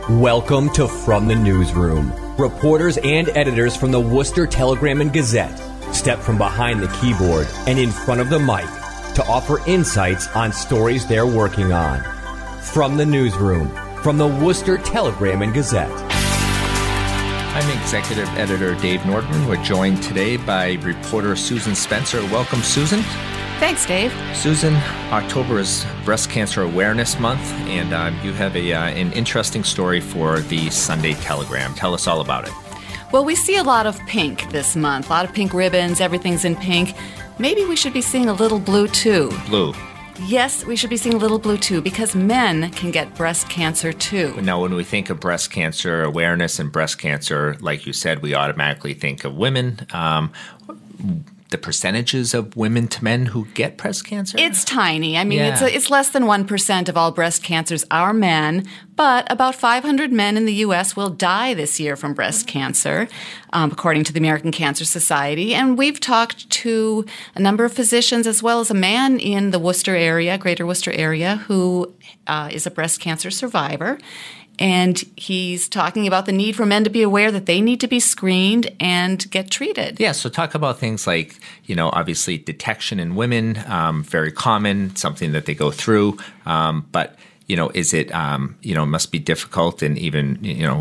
Welcome to From the Newsroom. Reporters and editors from the Worcester Telegram and Gazette step from behind the keyboard and in front of the mic to offer insights on stories they're working on. From the Newsroom, from the Worcester Telegram and Gazette. I'm Executive Editor Dave Nordman. We're joined today by reporter Susan Spencer. Welcome, Susan. Thanks, Dave. Susan, October is Breast Cancer Awareness Month, and you have an interesting story for the Sunday Telegram. Tell us all about it. Well, we see a lot of pink this month, a lot of pink ribbons, everything's in pink. Maybe we should be seeing a little blue, too. Blue. Yes, we should be seeing a little blue, too, because men can get breast cancer, too. Now, when we think of breast cancer awareness and breast cancer, like you said, we automatically think of women. The percentages of women to men who get breast cancer? It's tiny. I mean, it's less than 1% of all breast cancers are men, but about 500 men in the U.S. will die this year from breast cancer, according to the American Cancer Society. And we've talked to a number of physicians as well as a man in the Worcester area, greater Worcester area, who is a breast cancer survivor. And he's talking about the need for men to be aware that they need to be screened and get treated. Yeah, so talk about things like, obviously detection in women, very common, something that they go through. But, is it, must be difficult and even,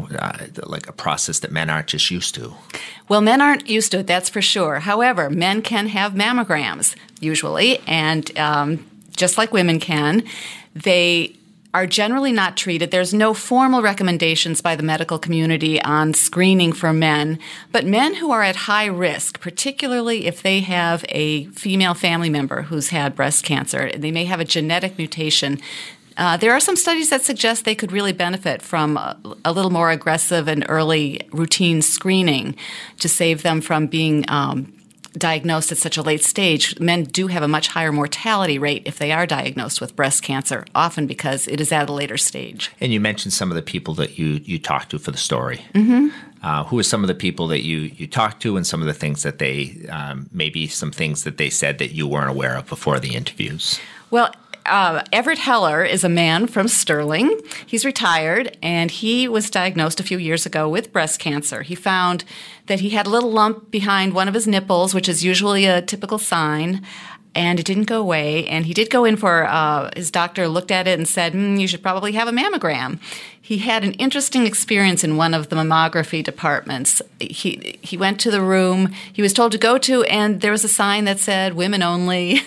like a process that men aren't just used to? Well, men aren't used to it, that's for sure. However, men can have mammograms, usually, and just like women can, they are generally not treated. There's no formal recommendations by the medical community on screening for men, but men who are at high risk, particularly if they have a female family member who's had breast cancer, they may have a genetic mutation. There are some studies that suggest they could really benefit from a little more aggressive and early routine screening to save them from being diagnosed at such a late stage. Men do have a much higher mortality rate if they are diagnosed with breast cancer, often because it is at a later stage. And you mentioned some of the people that you talked to for the story. Mm-hmm. Who are some of the people that you talked to and some of the things that they, maybe some things that they said that you weren't aware of before the interviews? Well, Everett Heller is a man from Sterling. He's retired, and he was diagnosed a few years ago with breast cancer. He found that he had a little lump behind one of his nipples, which is usually a typical sign, and it didn't go away. And he did go in for his doctor looked at it and said, you should probably have a mammogram. He had an interesting experience in one of the mammography departments. He went to the room he was told to go to, and there was a sign that said, women only.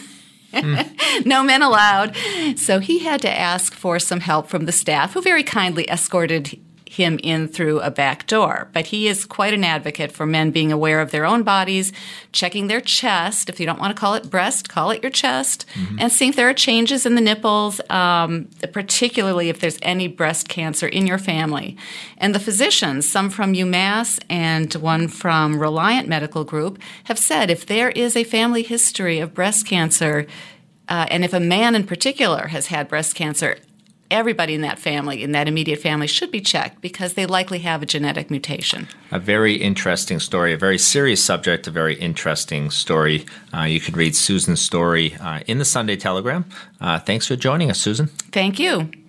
No men allowed. So he had to ask for some help from the staff, who very kindly escorted him in through a back door. But he is quite an advocate for men being aware of their own bodies, checking their chest. If you don't want to call it breast, call it your chest, and seeing if there are changes in the nipples, particularly if there's any breast cancer in your family. And the physicians, some from UMass and one from Reliant Medical Group, have said if there is a family history of breast cancer, and if a man in particular has had breast cancer, everybody in that family, in that immediate family, should be checked because they likely have a genetic mutation. A very interesting story, a very serious subject, a very interesting story. You can read Susan's story in the Sunday Telegram. Thanks for joining us, Susan. Thank you.